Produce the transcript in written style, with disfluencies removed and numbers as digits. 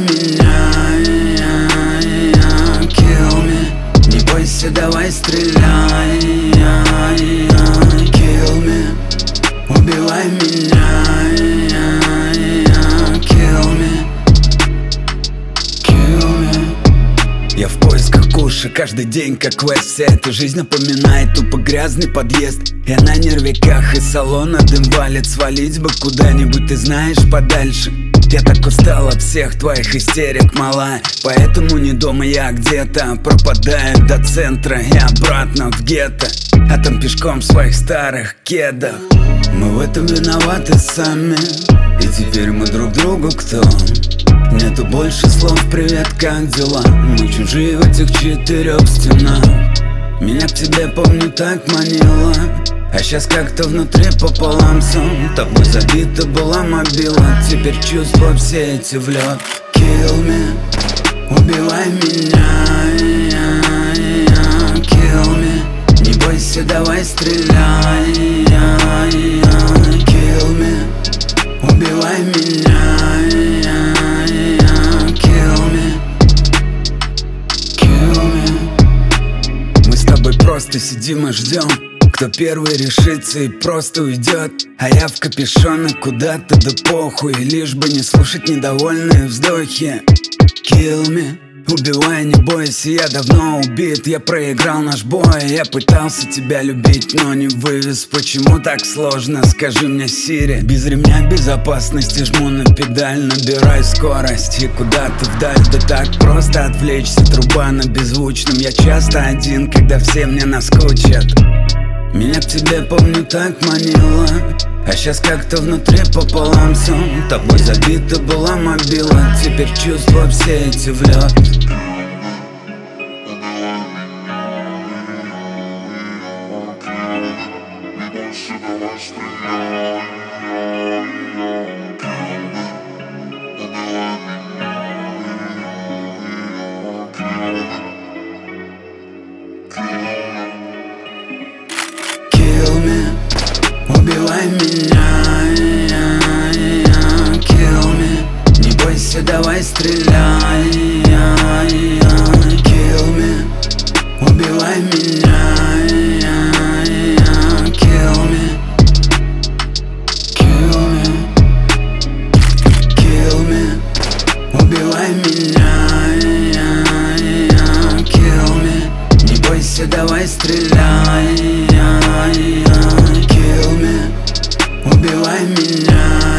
меня, kill me. Не бойся, давай стреляй, kill me. Убивай меня, kill me. Я в поисках куша, каждый день как квест. Вся эта жизнь напоминает тупо грязный подъезд. Я на нервиках, из салона дым валит. Свалить бы куда-нибудь, ты знаешь, подальше. Я так устал от всех твоих истерик, малая. Поэтому не дома я где-то. Пропадаю до центра и обратно в гетто. А там пешком в своих старых кедах. Мы в этом виноваты сами. И теперь мы друг другу кто? Нету больше слов «Привет, как дела?» Мы чужие в этих четырех стенах. Меня к тебе, помню, так манило. А сейчас как-то внутри пополам сон. Тобой забита была мобила. Теперь чувства все эти в лед. Kill me. Убивай меня, kill me. Не бойся, давай стреляй, kill me. Убивай меня, просто сидим и ждем, кто первый решится и просто уйдет. А я в капюшоне куда-то, да похуй. Лишь бы не слушать недовольные вздохи. Kill me. Убивай, не бойся, я давно убит. Я проиграл наш бой. Я пытался тебя любить, но не вывез. Почему так сложно, скажи мне, Сири. Без ремня безопасности жму на педаль. Набирай скорость и куда-то вдаль. Да так просто отвлечься, труба на беззвучном. Я часто один, когда все мне наскучат. Меня к тебе, помню, так манило. А сейчас как-то внутри пополам сон. Тобой забита была мобила. Теперь чувства все эти в лед. Убивай меня, kill me. Не бойся, давай стреляй, kill me. Убивай меня, kill me. Kill me. Убивай меня, kill me. Не бойся, давай стреляй, kill me. Убивай меня.